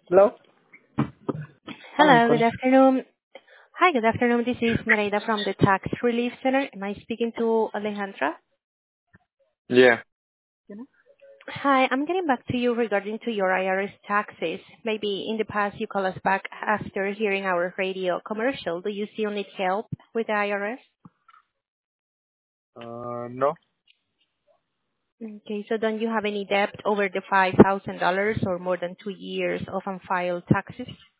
Hello? I'm Hello, good con- afternoon. Hi, good afternoon. This is Nereida from the Tax Relief Center. Am I speaking to Alejandra? Yeah. Hi, I'm getting back to you regarding to your IRS taxes. Maybe in the past you call us back after hearing our radio commercial. Do you still need help with the IRS? No. Okay, so don't you have any debt over the $5,000 or more than 2 years of unfiled taxes?